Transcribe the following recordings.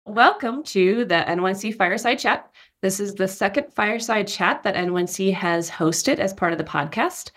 Welcome to the N1C Fireside Chat. This is the second Fireside Chat that N1C has hosted as part of the podcast.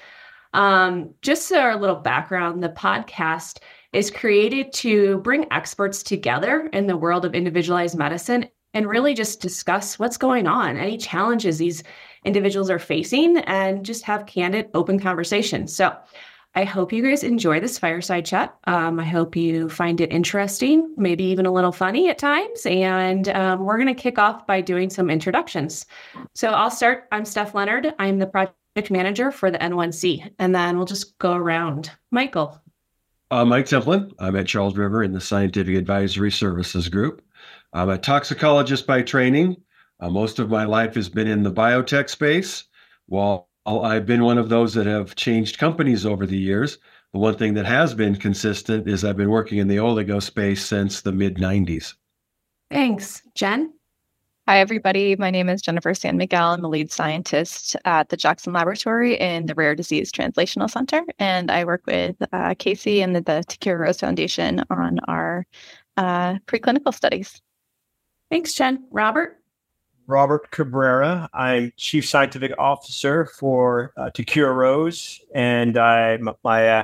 Just so a little background, the podcast is created to bring experts together in the world of individualized medicine and really just discuss what's going on, any challenges these individuals are facing, and just have candid, open conversations. So I hope you guys enjoy this fireside chat. I hope you find it interesting, maybe even a little funny at times. And we're going to kick off by doing some introductions. So I'll start. I'm Steph Leonard. I'm the project manager for the N1C. And then we'll just go around. Michael. Mike Templin. I'm at Charles River in the Scientific Advisory Services Group. I'm a toxicologist by training. Most of my life has been in the biotech space. While I've been one of those that have changed companies over the years, the one thing that has been consistent is I've been working in the oligo space since the mid-90s. Thanks. Jen? Hi, everybody. My name is Jennifer San Miguel. I'm the lead scientist at the Jackson Laboratory in the Rare Disease Translational Center, and I work with Casey and the Takira Rose Foundation on our preclinical studies. Thanks, Jen. Robert? Robert Cabrera. I'm Chief Scientific Officer for Takira Rose, and my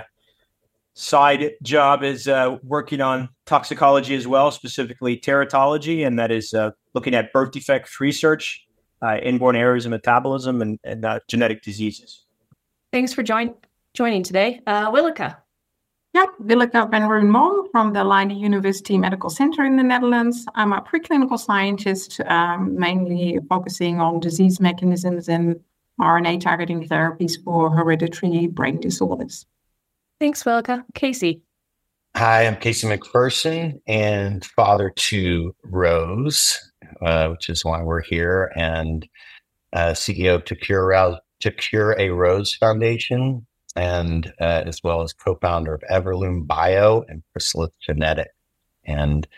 side job is working on toxicology as well, specifically teratology, and that is looking at birth defects research, inborn errors in metabolism, and genetic diseases. Thanks for joining today. Willeke. Yeah, Willeke van Roon-Moll from the Leiden University Medical Center in the Netherlands. I'm a preclinical scientist, mainly focusing on disease mechanisms and RNA targeting therapies for hereditary brain disorders. Thanks, Willeke. Casey. Hi, I'm Casey McPherson and father to Rose, which is why we're here, and CEO of Takira Rose Foundation, and as well as co-founder of Everloom Bio and Chrysalis Genetic, and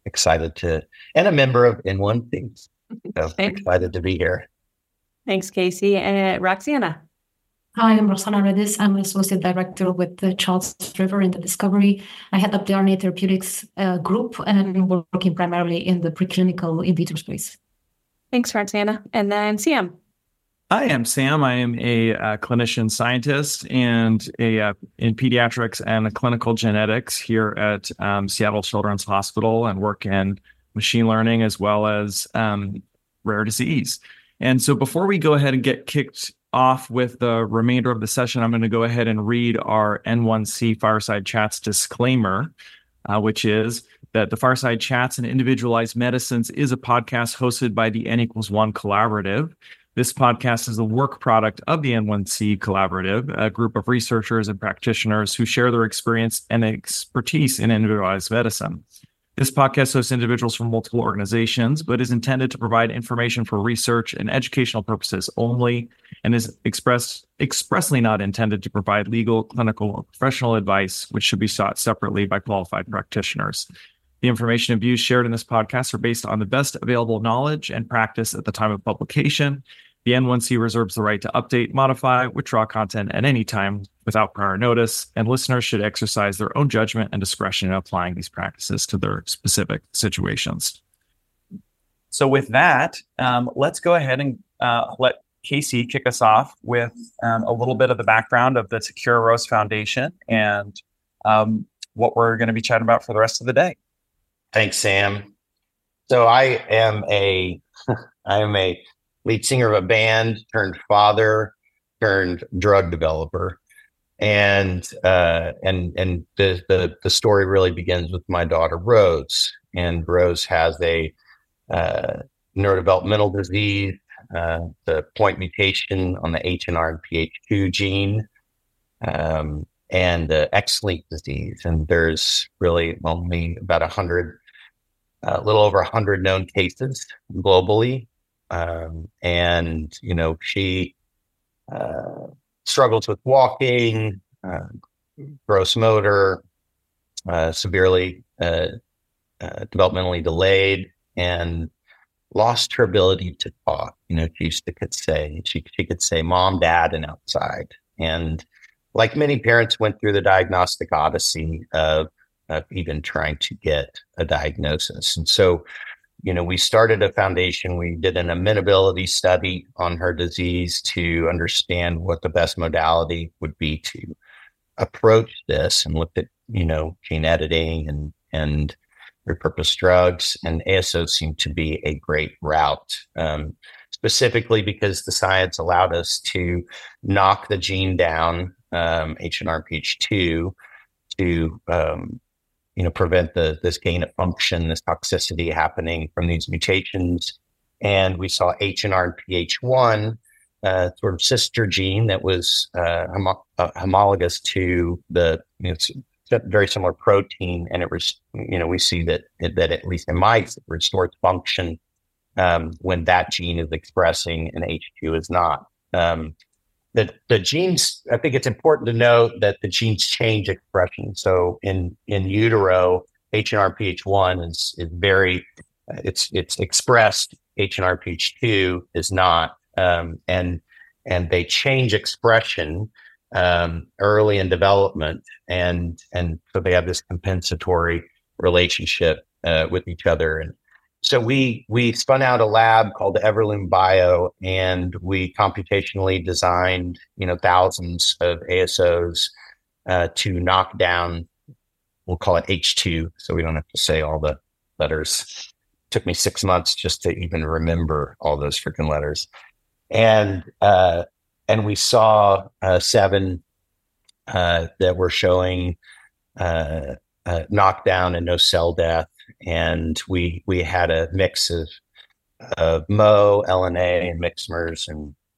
and a member of N1C. So excited to be here. Thanks, Casey. And Roxana. Hi, I'm Roxana Redis. I'm an associate director with the Charles River in the Discovery. I head up the RNA therapeutics group, and I'm working primarily in the preclinical in vitro space. Thanks, Roxana. And then Sam. Hi, I'm Sam. I am a clinician scientist and in pediatrics and clinical genetics here at Seattle Children's Hospital, and work in machine learning as well as rare disease. And so before we go ahead and get kicked off with the remainder of the session, I'm going to go ahead and read our N1C Fireside Chats disclaimer, which is that the Fireside Chats and Individualized Medicines is a podcast hosted by the N=1 Collaborative. This podcast is a work product of the N1C Collaborative, a group of researchers and practitioners who share their experience and expertise in individualized medicine. This podcast hosts individuals from multiple organizations, but is intended to provide information for research and educational purposes only, and is expressly not intended to provide legal, clinical, or professional advice, which should be sought separately by qualified practitioners. The information and views shared in this podcast are based on the best available knowledge and practice at the time of publication. The N1C reserves the right to update, modify, withdraw content at any time without prior notice, and listeners should exercise their own judgment and discretion in applying these practices to their specific situations. So with that, let's go ahead and let Casey kick us off with a little bit of the background of the Takira Rose Foundation and what we're going to be chatting about for the rest of the day. Thanks, Sam. So I am a lead singer of a band, turned father, turned drug developer, and the story really begins with my daughter Rose. And Rose has a neurodevelopmental disease, the point mutation on the HNR and PH2 gene, and the X-linked disease. And there's really only about a little over 100 known cases globally. And, she struggles with walking, gross motor, severely developmentally delayed, and lost her ability to talk. She could say mom, dad, and outside. And like many parents, went through the diagnostic odyssey of even trying to get a diagnosis. And so we started a foundation. We did an amenability study on her disease to understand what the best modality would be to approach this, and looked at, gene editing and repurposed drugs, and ASO seemed to be a great route, specifically because the science allowed us to knock the gene down, HNRPH2, to prevent this gain of function, this toxicity happening from these mutations. And we saw HNRPH1, sort of sister gene that was homologous to it's a very similar protein, and it was, we see that at least in mice, it restores function when that gene is expressing and H2 is not. The genes, I think it's important to note that the genes change expression. So in utero, HNRPH1 is very, it's expressed. HNRPH2 is not, and they change expression early in development, and so they have this compensatory relationship with each other. And so we spun out a lab called Everloom Bio, and we computationally designed, thousands of ASOs to knock down, we'll call it H2, so we don't have to say all the letters. It took me 6 months just to even remember all those freaking letters. And we saw 7 that were showing knockdown and no cell death. And we had a mix of Mo, LNA, and mixmers,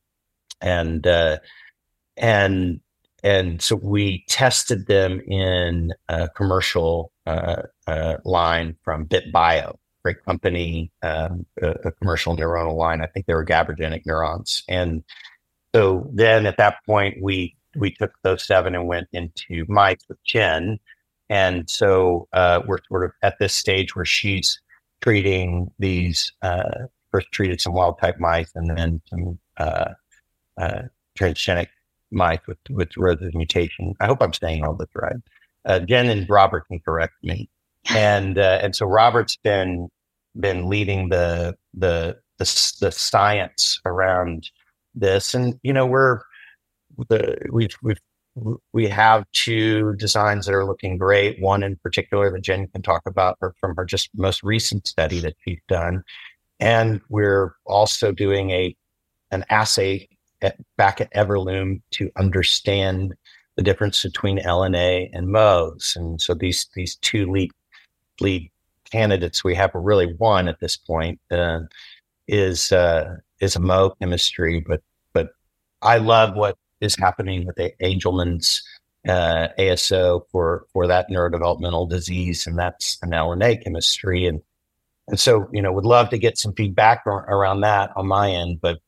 and so we tested them in a commercial line from BitBio, great company, a commercial neuronal line. I think they were GABAergic neurons. And so then at that point, we took those 7 and went into mice with Jen. And so we're sort of at this stage where she's treating these, first treated some wild type mice and then some transgenic mice with Rose's mutation. I hope I'm saying all this right. Jen and Robert can correct me. And so Robert's been leading the science around this. And, we have 2 designs that are looking great. One in particular that Jen can talk about from her just most recent study that she's done. And we're also doing an assay back at Everloom to understand the difference between LNA and MOs. And so these 2 lead candidates we have, or really one at this point, is a Mo chemistry. But I love what is happening with Angelman's ASO for that neurodevelopmental disease, and that's an LNA chemistry. And so, would love to get some feedback around that on my end. But,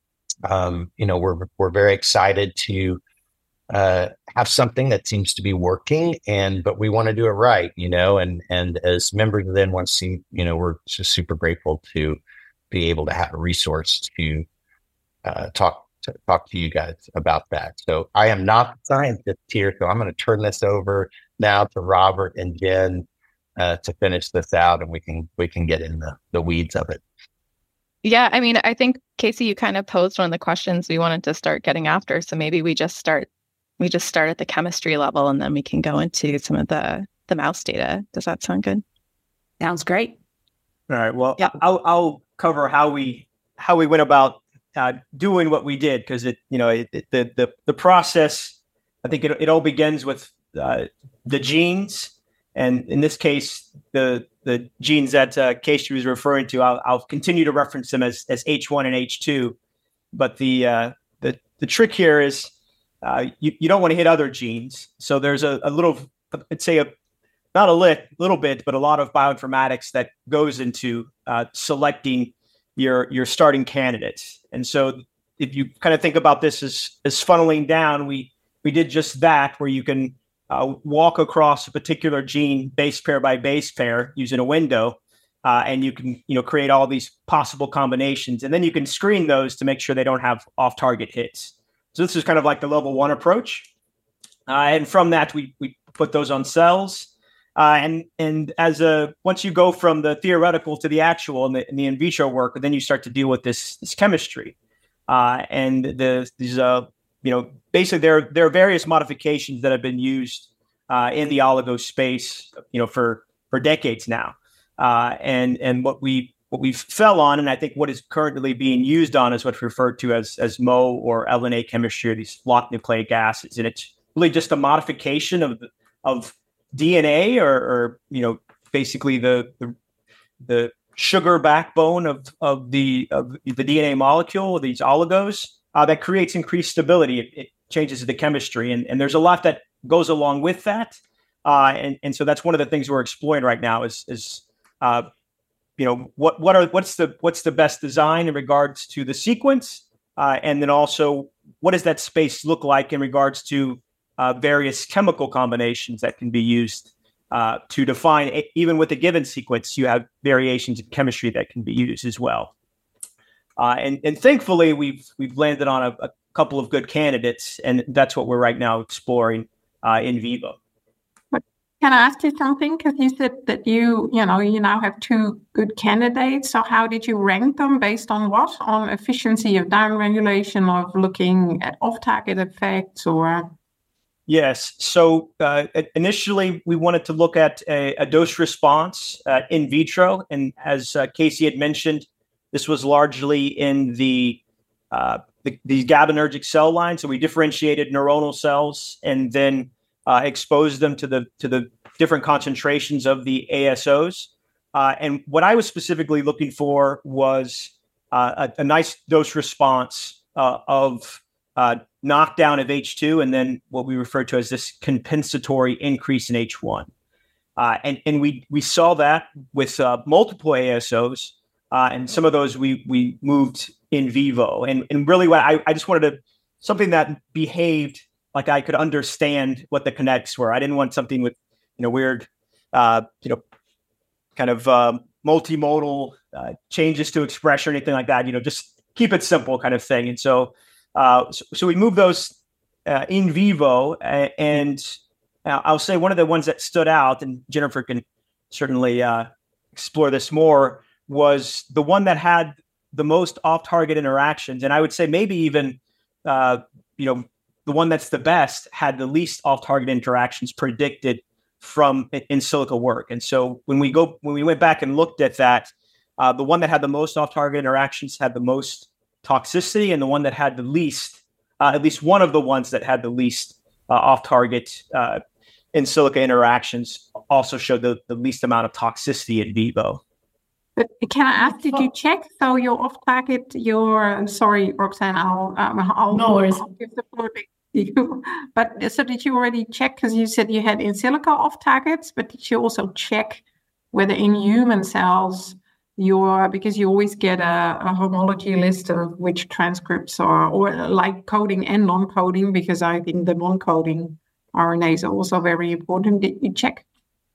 we're very excited to have something that seems to be working, but we want to do it right, and as members of the N1C, we're just super grateful to be able to have a resource to talk to you guys about that. So I am not the scientist here, so I'm going to turn this over now to Robert and Jen to finish this out, and we can get in the weeds of it. Yeah, I mean, I think Casey, you kind of posed one of the questions we wanted to start getting after. So maybe we just start at the chemistry level, and then we can go into some of the mouse data. Does that sound good? Sounds great. All right. Well, yeah. I'll cover how we went about doing what we did, because the process, I think it all begins with the genes, and in this case, the genes that Casey was referring to. I'll continue to reference them as H1 and H2, but the trick here is you don't want to hit other genes. So there's a little, let's say not a little bit, but a lot of bioinformatics that goes into selecting your starting candidates. And so if you kind of think about this as funneling down, we did just that, where you can walk across a particular gene base pair by base pair using a window, and you can create all these possible combinations, and then you can screen those to make sure they don't have off-target hits. So this is kind of like the level 1 approach, and from that we put those on cells, And once you go from the theoretical to the actual and the in vitro work, then you start to deal with this chemistry. Basically there are various modifications that have been used in the oligo space, for decades now. And what we fell on, and I think what is currently being used on, is what's referred to as MO or LNA chemistry, or these locked nucleic acids, and it's really just a modification of DNA, or basically the sugar backbone of the DNA molecule, these oligos, that creates increased stability. It changes the chemistry, and there's a lot that goes along with that. And so that's one of the things we're exploring right now is what's the best design in regards to the sequence, and then also what does that space look like in regards to various chemical combinations that can be used to define. Even with a given sequence, you have variations in chemistry that can be used as well. And thankfully, we've landed on a couple of good candidates, and that's what we're right now exploring in vivo. Can I ask you something? Because you said that you now have 2 good candidates. So how did you rank them? Based on what? On efficiency of downregulation, of looking at off-target effects, or? Yes. So initially, we wanted to look at a dose response in vitro. And as Casey had mentioned, this was largely in the GABAergic cell line. So we differentiated neuronal cells and then exposed them to the different concentrations of the ASOs. And what I was specifically looking for was a nice dose response of knockdown of H2, and then what we refer to as this compensatory increase in H1. And we saw that with multiple ASOs, and some of those we moved in vivo. And really what I just wanted something that behaved like I could understand what the kinetics were. I didn't want something with, weird, kind of multimodal changes to expression or anything like that. Just keep it simple kind of thing. And so we moved those in vivo. And I'll say one of the ones that stood out, and Jennifer can certainly explore this more, was the one that had the most off-target interactions. And I would say maybe even, the one that's the best had the least off-target interactions predicted from in silico work. And so when we went back and looked at that, the one that had the most off-target interactions had the most toxicity, and the one that had the least, at least one of the ones that had the least off-target in silico interactions, also showed the least amount of toxicity in vivo. But can I ask, did you check? So your off-target, sorry, Roxanne, I'll no worries. I'll give the floor to you. But so did you already check? Because you said you had in silico off-targets, but did you also check whether in human cells because you always get a homology list of which transcripts are, or like coding and non-coding, because I think the non-coding RNAs are also very important. Did you check?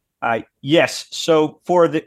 Yes. So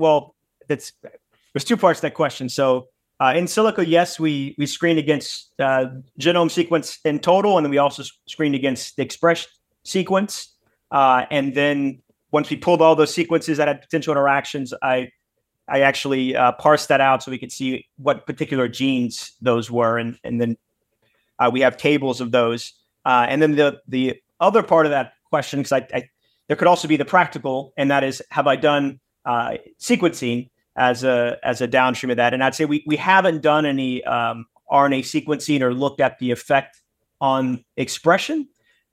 there's 2 parts to that question. So in silico, yes, we screened against genome sequence in total, and then we also screened against the expressed sequence. And then once we pulled all those sequences that had potential interactions, I actually parsed that out so we could see what particular genes those were, and then we have tables of those. And then the other part of that question, because there could also be the practical, and that is, have I done sequencing as a downstream of that? And I'd say we haven't done any RNA sequencing or looked at the effect on expression.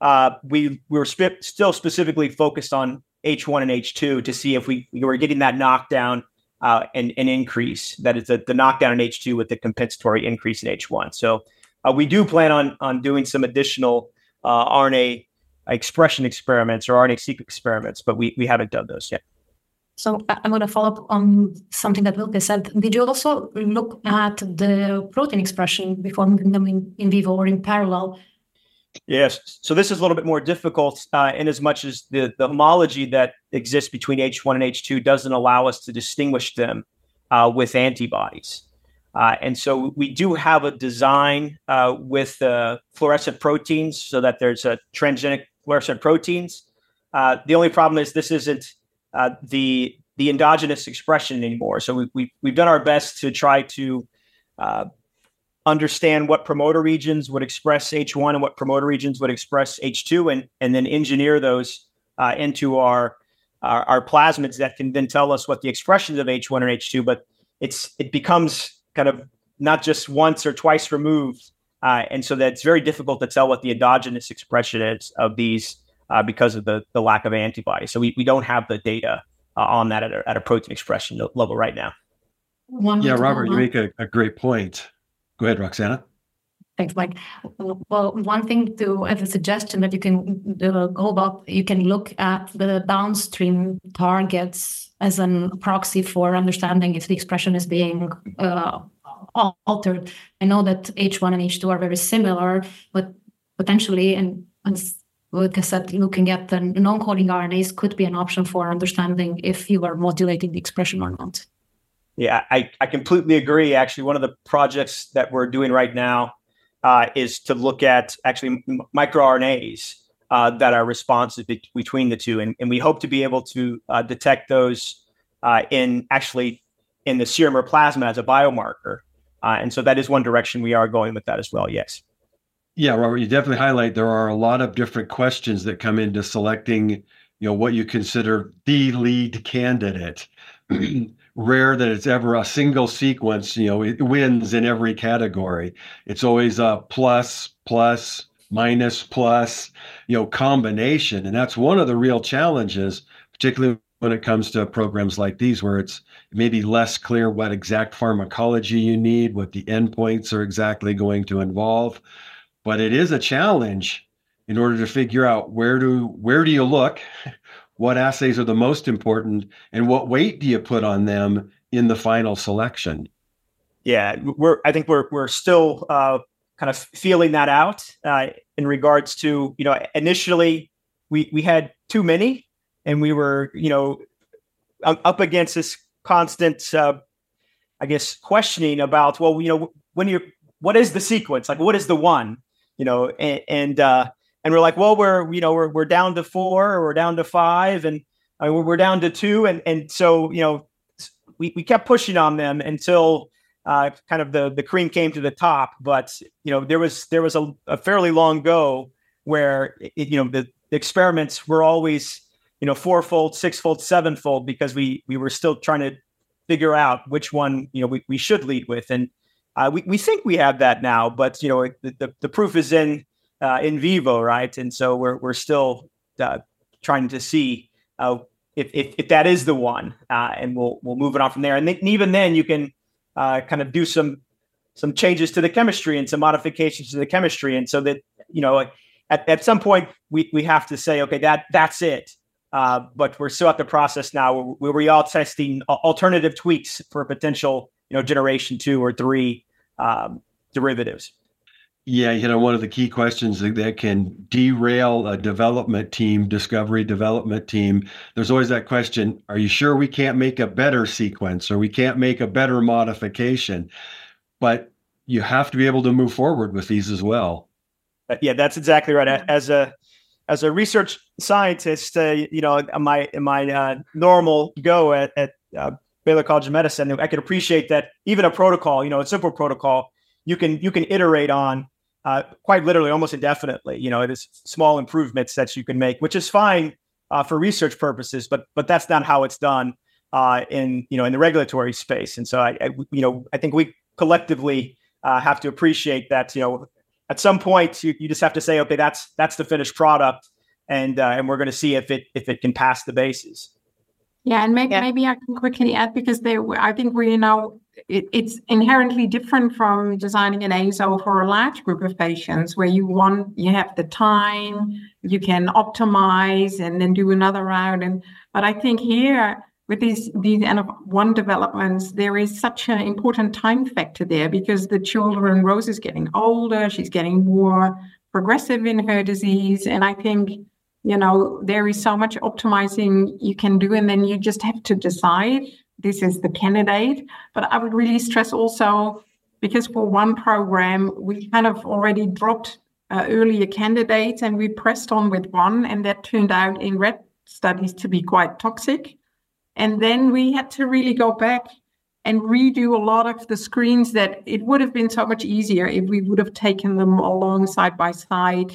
We were still specifically focused on H1 and H2 to see if we were getting that knockdown and increase. That is the knockdown in H2 with the compensatory increase in H1. So we do plan on doing some additional RNA expression experiments or RNA seq experiments, but we haven't done those yet. So I'm going to follow up on something that Wilke said. Did you also look at the protein expression before moving them in vivo or in parallel? Yes. So this is a little bit more difficult in as much as the homology that exists between H1 and H2 doesn't allow us to distinguish them with antibodies. And so we do have a design with fluorescent proteins so that there's a transgenic fluorescent proteins. The only problem is this isn't the endogenous expression anymore. So we've done our best to try to understand what promoter regions would express H1 and what promoter regions would express H2, and then engineer those into our plasmids that can then tell us what the expressions of H1 and H2. But it becomes kind of not just once or twice removed, and so that's very difficult to tell what the endogenous expression is of these because of the lack of antibodies. So we don't have the data on that at a protein expression level right now. Robert, you make a great point. Go ahead, Roxana. Thanks, Mike. Well, one thing as a suggestion that you can go about, you can look at the downstream targets as a proxy for understanding if the expression is being altered. I know that H1 and H2 are very similar, but potentially, and like I said, looking at the non-coding RNAs could be an option for understanding if you are modulating the expression or not. Yeah, I completely agree. Actually, one of the projects that we're doing right now is to look at actually microRNAs that are responsive between the two. And we hope to be able to detect those in the serum or plasma as a biomarker. And so that is one direction we are going with that as well, yes. Yeah, Robert, you definitely highlight there are a lot of different questions that come into selecting, what you consider the lead candidate. Rare that it's ever a single sequence, it wins in every category. It's always a plus, minus, plus, combination. And that's one of the real challenges, particularly when it comes to programs like these, where it's maybe less clear what exact pharmacology you need, what the endpoints are exactly going to involve. But it is a challenge in order to figure out where do you look, what assays are the most important, and what weight do you put on them in the final selection? Yeah, I think we're still kind of feeling that out in regards to, initially we had too many, and we were, up against this constant, questioning about, well, what is the sequence? Like, what is the one? And we're like, well, we're down to 4, or we're down to 5, and we're down to 2, and so we kept pushing on them until kind of the cream came to the top. But there was a fairly long go where the experiments were always 4-fold, 6-fold, 7-fold, because we were still trying to figure out which one we should lead with, and we think we have that now, but the proof is in vivo, right? And so we're still trying to see if that is the one, and we'll move it on from there. And even then, you can kind of do some changes to the chemistry and some modifications to the chemistry, and so that at some point we have to say, okay, that's it. But we're still at the process now where we are testing alternative tweaks for potential generation 2 or 3 derivatives. Yeah, one of the key questions that can derail a discovery development team, there's always that question, are you sure we can't make a better sequence, or we can't make a better modification? But you have to be able to move forward with these as well. Yeah, that's exactly right. As a research scientist, in my normal go at Baylor College of Medicine, I could appreciate that even a protocol, a simple protocol, you can iterate on quite literally almost indefinitely. It is small improvements that you can make, which is fine for research purposes, but that's not how it's done in the regulatory space. And so I think we collectively have to appreciate that. At some point you just have to say, okay, that's the finished product, and we're going to see if it can pass the bases. Yeah, and maybe I can quickly add, because I think it's inherently different from designing an ASO for a large group of patients, where you have the time, you can optimize and then do another round. But I think here with these N-of-1 developments, there is such an important time factor there, because the children, Rose is getting older, she's getting more progressive in her disease, and I think there is so much optimizing you can do, and then you just have to decide this is the candidate. But I would really stress also, because for one program, we kind of already dropped earlier candidates and we pressed on with one, and that turned out in rat studies to be quite toxic. And then we had to really go back and redo a lot of the screens that it would have been so much easier if we would have taken them along side by side,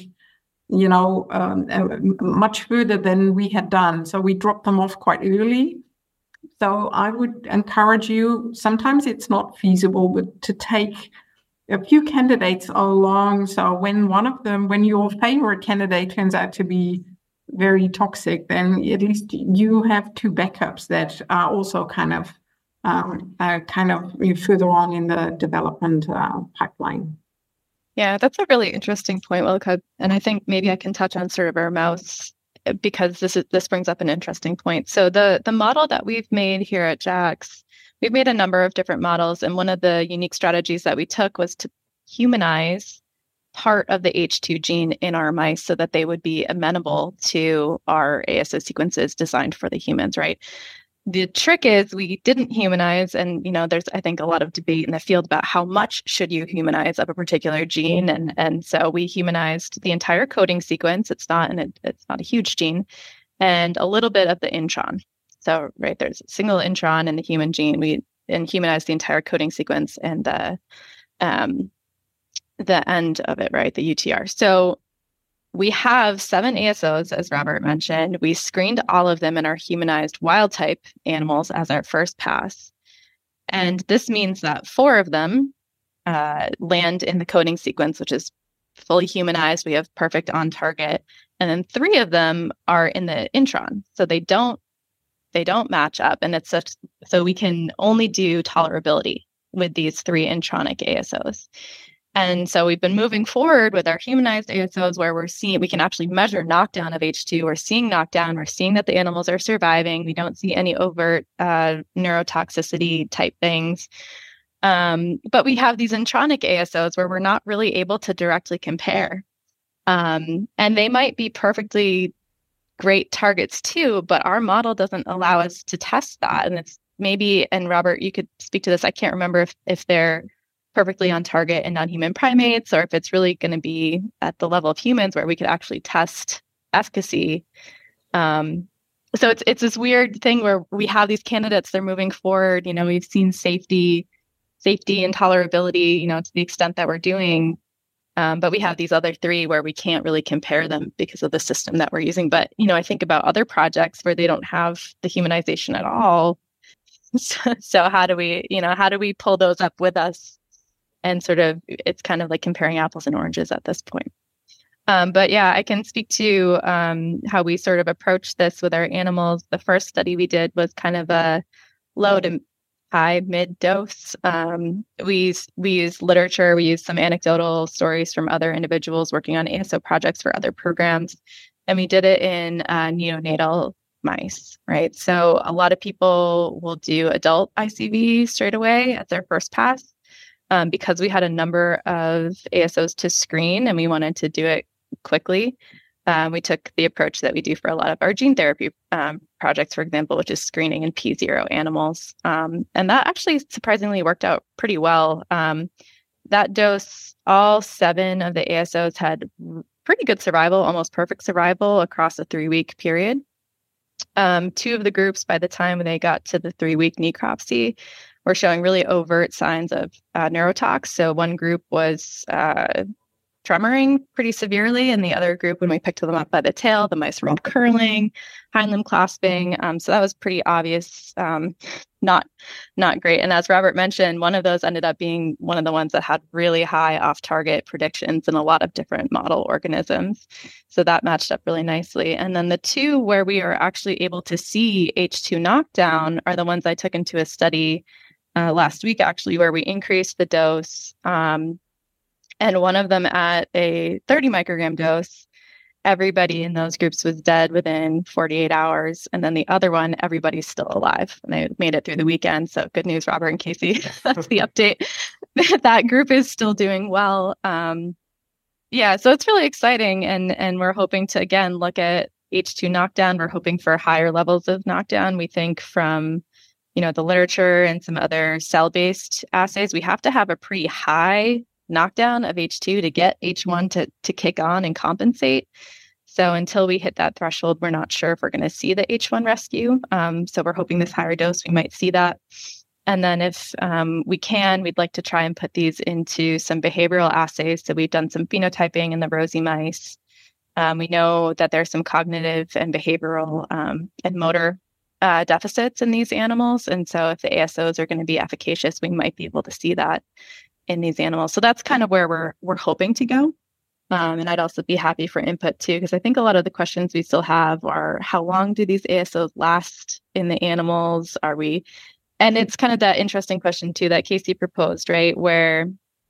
much further than we had done. So we dropped them off quite early. So I would encourage you, sometimes it's not feasible, but to take a few candidates along. So when your favorite candidate turns out to be very toxic, then at least you have two backups that are also kind of further on in the development pipeline. Yeah, that's a really interesting point, Wilka. And I think maybe I can touch on sort of our mouse, because this brings up an interesting point. So the model that we've made here at JAX, we've made a number of different models, and one of the unique strategies that we took was to humanize part of the H2 gene in our mice so that they would be amenable to our ASO sequences designed for the humans, right? The trick is we didn't humanize, and there's, I think, a lot of debate in the field about how much should you humanize of a particular gene, and so we humanized the entire coding sequence. It's not a huge gene, and a little bit of the intron. So right, there's a single intron in the human gene. We humanized the entire coding sequence and the end of it, right, the UTR. So we have 7 ASOs, as Robert mentioned. We screened all of them in our humanized wild type animals as our first pass. And this means that 4 of them land in the coding sequence, which is fully humanized. We have perfect on target. And then 3 of them are in the intron. So they don't match up. And so we can only do tolerability with these 3 intronic ASOs. And so we've been moving forward with our humanized ASOs where we can actually measure knockdown of H2. We're seeing knockdown. We're seeing that the animals are surviving. We don't see any overt neurotoxicity type things. But we have these intronic ASOs where we're not really able to directly compare. And they might be perfectly great targets too, but our model doesn't allow us to test that. And it's maybe, and Robert, you could speak to this. I can't remember if they're perfectly on target in non-human primates, or if it's really going to be at the level of humans where we could actually test efficacy. So it's this weird thing where we have these candidates, they're moving forward. We've seen safety and tolerability, to the extent that we're doing. But we have these other 3 where we can't really compare them because of the system that we're using. But, I think about other projects where they don't have the humanization at all. So how do we pull those up with us? And sort of, it's kind of like comparing apples and oranges at this point. But yeah, I can speak to how we sort of approach this with our animals. The first study we did was kind of a low to high mid dose. We use literature. We use some anecdotal stories from other individuals working on ASO projects for other programs. And we did it in neonatal mice, right? So a lot of people will do adult ICV straight away at their first pass. Because we had a number of ASOs to screen and we wanted to do it quickly, we took the approach that we do for a lot of our gene therapy projects, for example, which is screening in P0 animals. And that actually surprisingly worked out pretty well. That dose, all 7 of the ASOs had pretty good survival, almost perfect survival across a 3-week period. 2 of the groups, by the time they got to the 3-week necropsy, were showing really overt signs of neurotox. So one group was tremoring pretty severely, and the other group, when we picked them up by the tail, the mice were curling, hind limb clasping. So that was pretty obvious, not great. And as Robert mentioned, one of those ended up being one of the ones that had really high off-target predictions in a lot of different model organisms. So that matched up really nicely. And then the 2 where we are actually able to see H2 knockdown are the ones I took into a study last week, actually, where we increased the dose. And one of them at a 30 microgram dose, everybody in those groups was dead within 48 hours. And then the other one, everybody's still alive. And they made it through the weekend. So good news, Robert and Casey. That's the update. That group is still doing well. Yeah, so it's really exciting. And we're hoping to, again, look at H2 knockdown. We're hoping for higher levels of knockdown. We think from the literature and some other cell-based assays, we have to have a pretty high knockdown of H2 to get H1 to kick on and compensate. So until we hit that threshold, we're not sure if we're going to see the H1 rescue. So we're hoping this higher dose, we might see that. And then if we can, we'd like to try and put these into some behavioral assays. So we've done some phenotyping in the rosy mice. We know that there's some cognitive and behavioral and motor deficits in these animals. And so if the ASOs are going to be efficacious, we might be able to see that in these animals. So that's kind of where we're hoping to go. And I'd also be happy for input too, because I think a lot of the questions we still have are how long do these ASOs last in the animals? And it's kind of that interesting question too that Casey proposed, right? Where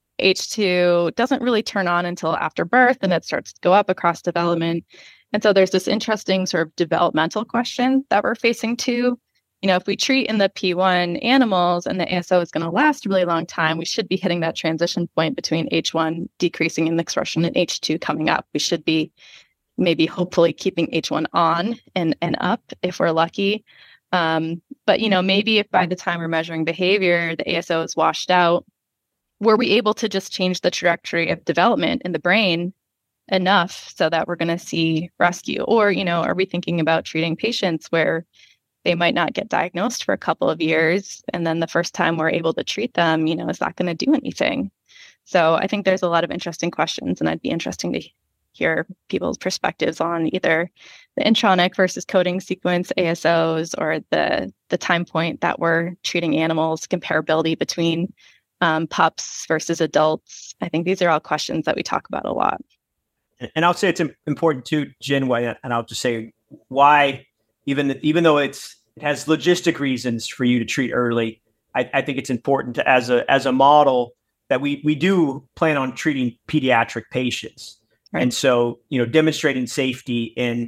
H2 doesn't really turn on until after birth and it starts to go up across development. And so there's this interesting sort of developmental question that we're facing too. If we treat in the P1 animals and the ASO is going to last a really long time, we should be hitting that transition point between H1 decreasing in expression and H2 coming up. We should be maybe hopefully keeping H1 on and up if we're lucky. But, maybe if by the time we're measuring behavior, the ASO is washed out, were we able to just change the trajectory of development in the brain enough so that we're going to see rescue? Or, are we thinking about treating patients where they might not get diagnosed for a couple of years, and then the first time we're able to treat them, is that going to do anything? So I think there's a lot of interesting questions, and I'd be interesting to hear people's perspectives on either the intronic versus coding sequence ASOs or the time point that we're treating animals, comparability between pups versus adults. I think these are all questions that we talk about a lot. And I'll say it's important too, Jen, and I'll just say why, even though it has logistic reasons for you to treat early, I think it's important to, as a model that we do plan on treating pediatric patients. Right. And so, demonstrating safety in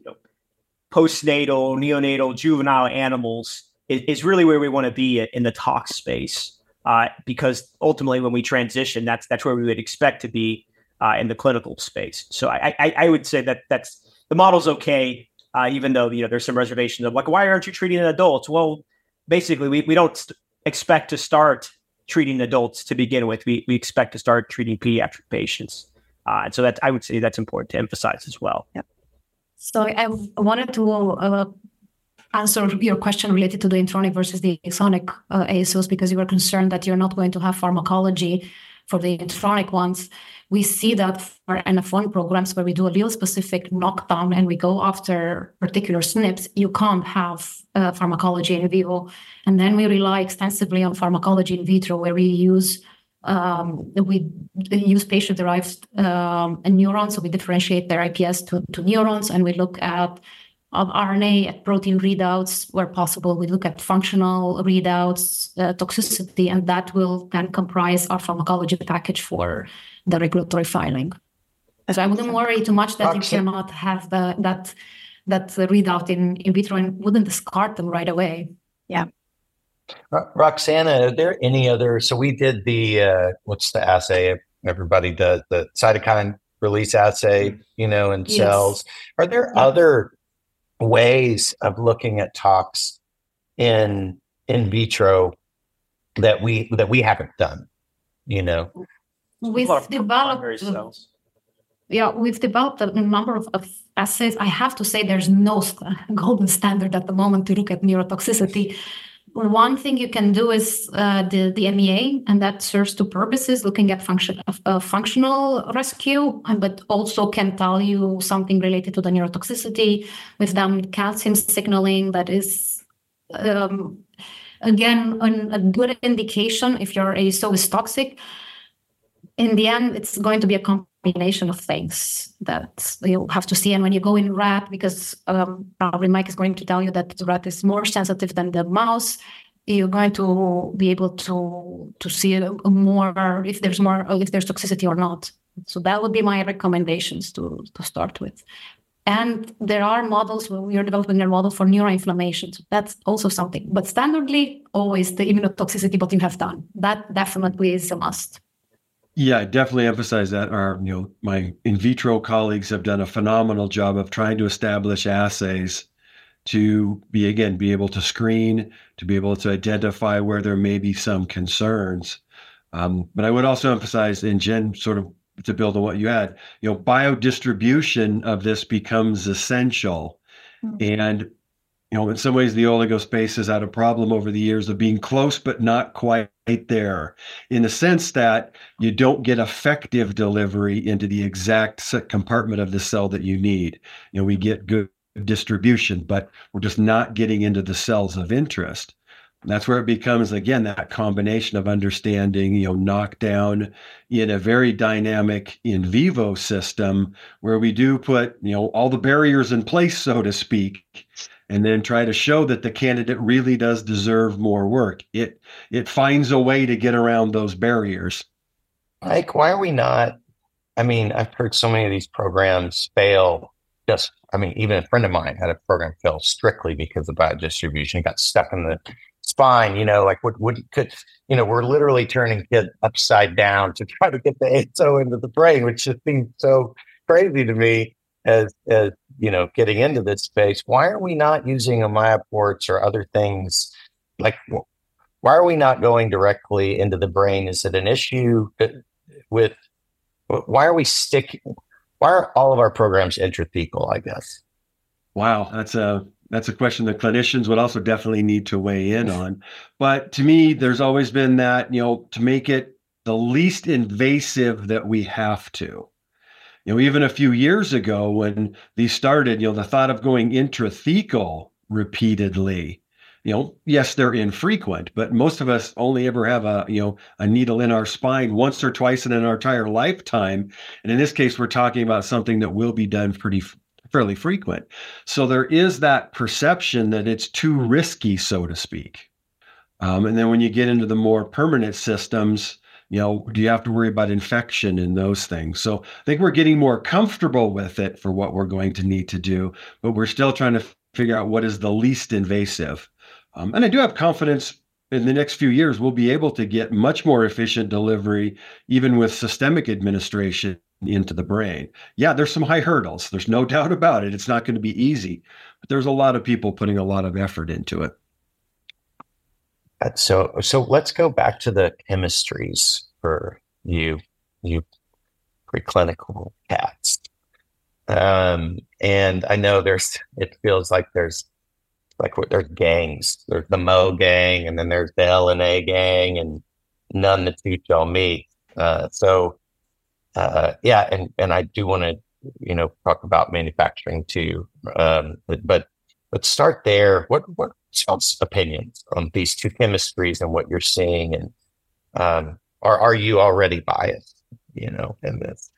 postnatal, neonatal, juvenile animals is really where we want to be in the tox space. Because ultimately when we transition, that's where we would expect to be in the clinical space. So I would say that's the model's okay. Even though, there's some reservations of why aren't you treating adults? Well, basically, we don't expect to start treating adults to begin with. We expect to start treating pediatric patients. And so I would say that's important to emphasize as well. Yep. So I wanted to answer your question related to the intronic versus the exonic ASOs, because you were concerned that you're not going to have pharmacology for the intronic ones. We see that for NF1 programs where we do a allele-specific knockdown and we go after particular SNPs, you can't have pharmacology in vivo. And then we rely extensively on pharmacology in vitro, where we use patient-derived neurons. So we differentiate their iPS to neurons, and we look at RNA, at protein readouts where possible. We look at functional readouts, toxicity, and that will then comprise our pharmacology package for the regulatory filing. So I wouldn't worry too much that you cannot have that readout in vitro, and wouldn't discard them right away. Yeah. Roxana, are there any other? So we did the what's the assay everybody does, the cytokine release assay, in cells. Are there other ways of looking at tox in vitro that we haven't done? We've developed a number of assays. I have to say there's no golden standard at the moment to look at neurotoxicity. One thing you can do is the MEA, and that serves two purposes: looking at functional rescue, but also can tell you something related to the neurotoxicity. We've done calcium signaling. That is, again, a good indication if your ASO is toxic. In the end, it's going to be a combination of things that you'll have to see. And when you go in rat, because probably Mike is going to tell you that the rat is more sensitive than the mouse, you're going to be able to see more if there's toxicity or not. So that would be my recommendations to start with. And there are models where we are developing a model for neuroinflammation. So that's also something. But standardly, always the immunotoxicity, what you have done. That definitely is a must. Yeah, I definitely emphasize that. My in vitro colleagues have done a phenomenal job of trying to establish assays to be able to screen, to be able to identify where there may be some concerns. But I would also emphasize, and Jen sort of to build on what you had, biodistribution of this becomes essential. And, in some ways, the oligospace has had a problem over the years of being close, but not quite there, in the sense that you don't get effective delivery into the exact compartment of the cell that you need. We get good distribution, but we're just not getting into the cells of interest. And that's where it becomes, again, that combination of understanding, knockdown in a very dynamic in vivo system where we do put, all the barriers in place, so to speak, and then try to show that the candidate really does deserve more work. It finds a way to get around those barriers. Mike, why are we not? I mean, I've heard so many of these programs fail. Even a friend of mine had a program fail strictly because of biodistribution, got stuck in the spine, we're literally turning kids upside down to try to get the ASO into the brain, which just seems so crazy to me as getting into this space. Why are we not using omeoports or other things? Like, why are we not going directly into the brain? Is it an issue with, why are all of our programs intrathecal, I guess? Wow, that's a question that clinicians would also definitely need to weigh in on. But to me, there's always been that, to make it the least invasive that we have to. Even a few years ago when these started, the thought of going intrathecal repeatedly, yes, they're infrequent, but most of us only ever have a needle in our spine once or twice in our entire lifetime. And in this case, we're talking about something that will be done fairly frequent. So there is that perception that it's too risky, so to speak. And then when you get into the more permanent systems, do you have to worry about infection and those things? So I think we're getting more comfortable with it for what we're going to need to do, but we're still trying to figure out what is the least invasive. And I do have confidence in the next few years, we'll be able to get much more efficient delivery, even with systemic administration into the brain. Yeah, there's some high hurdles. There's no doubt about it. It's not going to be easy, but there's a lot of people putting a lot of effort into it. So let's go back to the chemistries for you preclinical cats. And I know it feels like there's gangs. There's the Mo gang, and then there's the LNA gang, and none to teach y'all meet. And I do want to, talk about manufacturing too. But let's start there. What's y'all's opinions on these two chemistries and what you're seeing, and are you already biased, in this?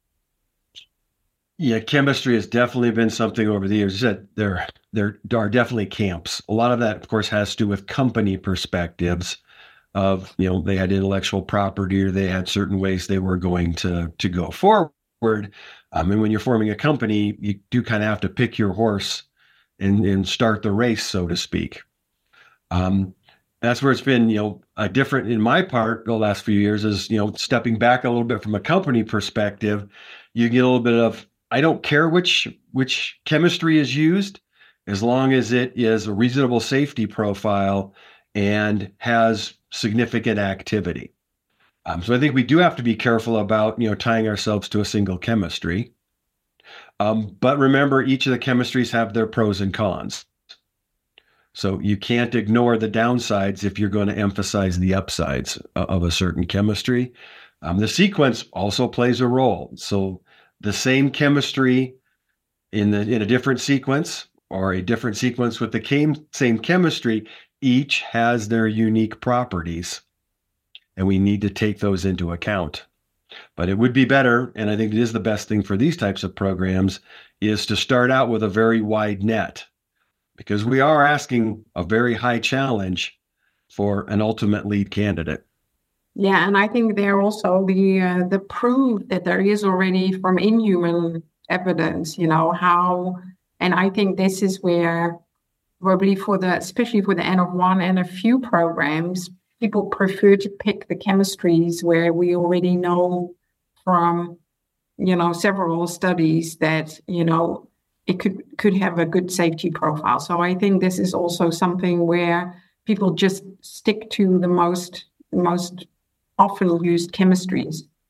Yeah, chemistry has definitely been something over the years. There are definitely camps. A lot of that, of course, has to do with company perspectives of, they had intellectual property or they had certain ways they were going to go forward. And when you're forming a company, you do kind of have to pick your horse and start the race, so to speak. That's where it's been, a different in my part the last few years is, stepping back a little bit from a company perspective, you get a little bit of, I don't care which chemistry is used, as long as it is a reasonable safety profile and has significant activity. So I think we do have to be careful about, tying ourselves to a single chemistry. But remember, each of the chemistries have their pros and cons. So you can't ignore the downsides if you're going to emphasize the upsides of a certain chemistry. The sequence also plays a role. So the same chemistry in a different sequence or a different sequence with the same chemistry, each has their unique properties, and we need to take those into account. But it would be better, and I think it is the best thing for these types of programs, is to start out with a very wide net, because we are asking a very high challenge for an ultimate lead candidate. Yeah, and I think there also the proof that there is already from inhuman evidence, how, and I think this is where probably especially for the N of 1 and a few programs, people prefer to pick the chemistries where we already know from, several studies that, it could have a good safety profile. So I think this is also something where people just stick to the most often used chemistries.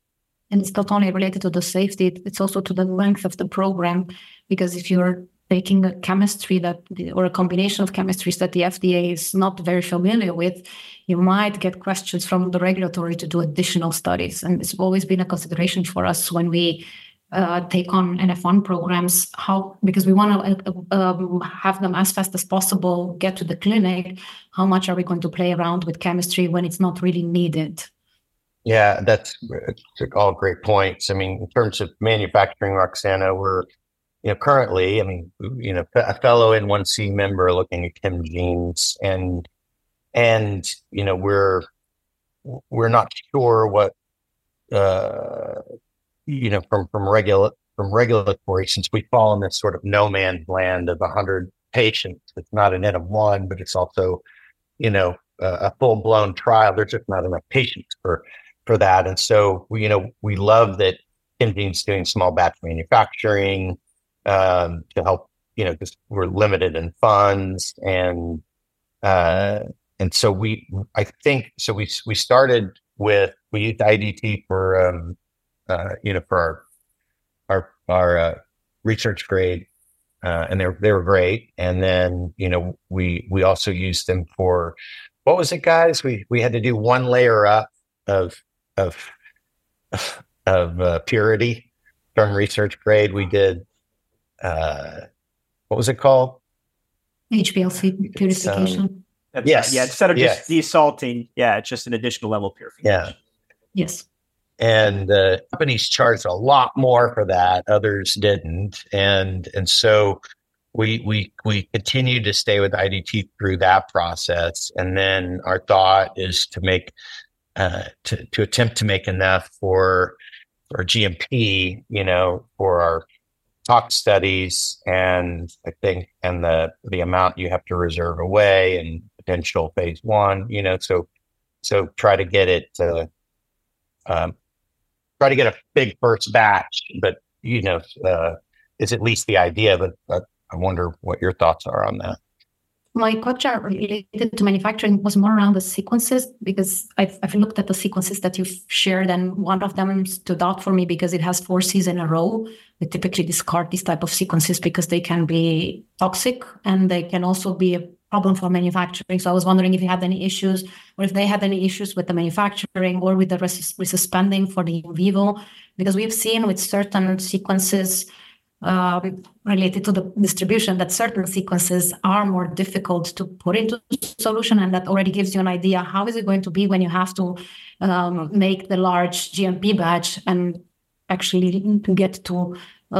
And it's not only related to the safety, it's also to the length of the program. Because if you're taking a chemistry or a combination of chemistries that the FDA is not very familiar with, you might get questions from the regulatory to do additional studies. And it's always been a consideration for us when we take on NF1 programs, because we want to have them as fast as possible, get to the clinic. How much are we going to play around with chemistry when it's not really needed? Yeah, that's all great points. I mean, in terms of manufacturing, Roxana, we're currently, a fellow N1C member looking at chem genes, and we're not sure what from regulatory, since we fall in this sort of no man's land of 100 patients. It's not an N of one, but it's also a full blown trial. There's just not enough patients for that, and so we love that Kengene's doing small batch manufacturing to help, because we're limited in funds, and so we started with, we used IDT for for our research grade, and they were great. And then we also used them for, what was it, guys? We had to do one layer up of purity during research grade. We did what was it called? HPLC purification. Yes. Yeah. Instead of just desalting, it's just an additional level of purification. Yeah. Yes. And companies charged a lot more for that. Others didn't. And so we continued to stay with IDT through that process. And then our thought is to make to attempt to make enough for GMP, for our tox studies, and I think, and the amount you have to reserve away, and potential phase 1, so try to get it try to get a big first batch, but is at least the idea. But I wonder what your thoughts are on that. My question related to manufacturing was more around the sequences, because I've looked at the sequences that you've shared, and one of them stood out for me because it has 4 Cs in a row. We typically discard these type of sequences because they can be toxic, and they can also be a problem for manufacturing. So I was wondering if you had any issues, or if they had any issues with the manufacturing or with the resuspending for the in vivo, because we've seen with certain sequences related to the distribution that certain sequences are more difficult to put into solution, and that already gives you an idea how is it going to be when you have to make the large GMP batch and actually get to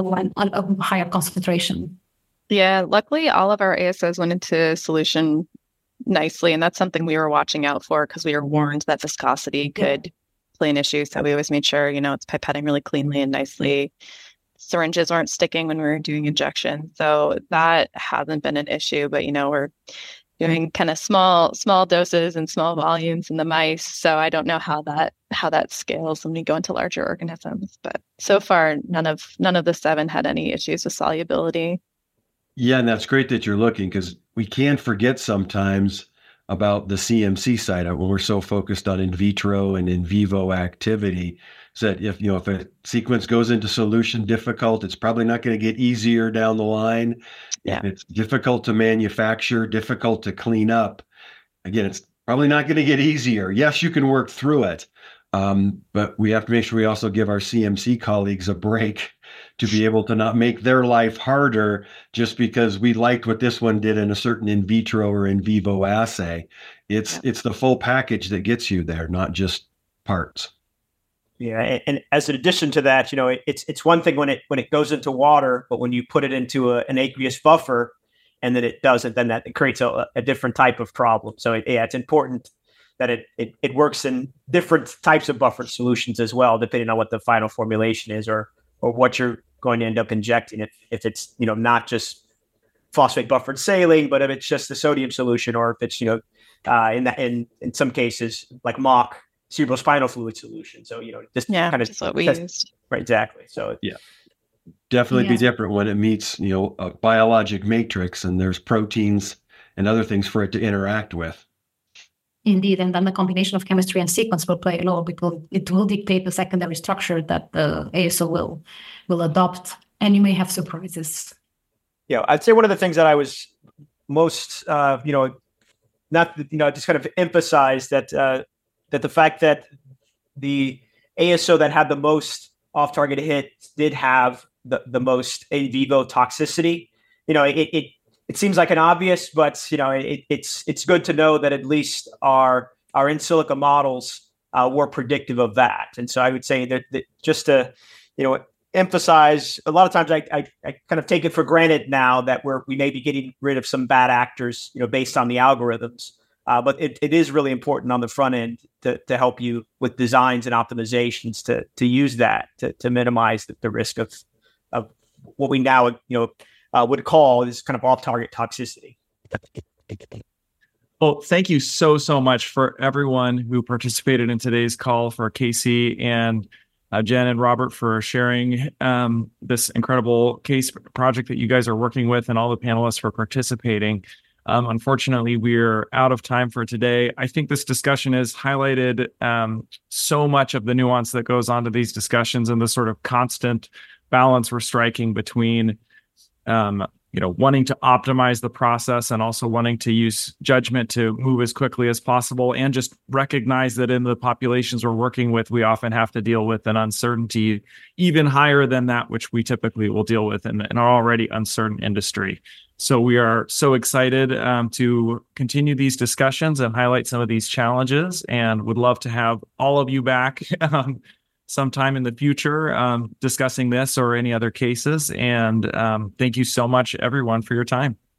a higher concentration. Yeah, luckily all of our ASOs went into solution nicely, and that's something we were watching out for because we were warned that viscosity could play an issue. So we always made sure, it's pipetting really cleanly and nicely. Syringes weren't sticking when we were doing injection. So that hasn't been an issue, but we're doing kind of small doses and small volumes in the mice. So I don't know how that scales when we go into larger organisms. But so far, none of the 7 had any issues with solubility. Yeah, and that's great that you're looking, because we can forget sometimes about the CMC side when we're so focused on in vitro and in vivo activity. So that if a sequence goes into solution difficult, it's probably not going to get easier down the line. Yeah. If it's difficult to manufacture, difficult to clean up, again, it's probably not going to get easier. Yes, you can work through it, but we have to make sure we also give our CMC colleagues a break to be able to not make their life harder just because we liked what this one did in a certain in vitro or in vivo assay. It's the full package that gets you there, not just parts. Yeah, and as an addition to that, it's one thing when it goes into water, but when you put it into an aqueous buffer and then it doesn't, then it creates a different type of problem. So it's important that it works in different types of buffered solutions as well, depending on what the final formulation is or what you're going to end up injecting. If it's not just phosphate buffered saline, but if it's just the sodium solution, or if it's in some cases like mock cerebrospinal fluid solution. So, kind of just what we used. Right, exactly. So definitely be different when it meets, a biologic matrix and there's proteins and other things for it to interact with. Indeed, and then the combination of chemistry and sequence will play a role because it will dictate the secondary structure that the ASO will adopt, and you may have surprises. Yeah, I'd say one of the things that I was most, just kind of emphasize that the fact that the ASO that had the most off-target hits did have the most in vivo toxicity. It seems like an obvious, but it's good to know that at least our in silico models were predictive of that. And so I would say that just to emphasize, a lot of times I kind of take it for granted now that we may be getting rid of some bad actors, based on the algorithms. But it is really important on the front end to help you with designs and optimizations to use that to minimize the risk of what we now would call this kind of off-target toxicity. Well, thank you so much for everyone who participated in today's call, for Casey and Jen and Robert for sharing this incredible case project that you guys are working with, and all the panelists for participating. Unfortunately, we're out of time for today. I think this discussion has highlighted so much of the nuance that goes on to these discussions, and the sort of constant balance we're striking between wanting to optimize the process and also wanting to use judgment to move as quickly as possible, and just recognize that in the populations we're working with, we often have to deal with an uncertainty even higher than that which we typically will deal with in an already uncertain industry. So we are so excited to continue these discussions and highlight some of these challenges, and would love to have all of you back sometime in the future discussing this or any other cases. And thank you so much, everyone, for your time.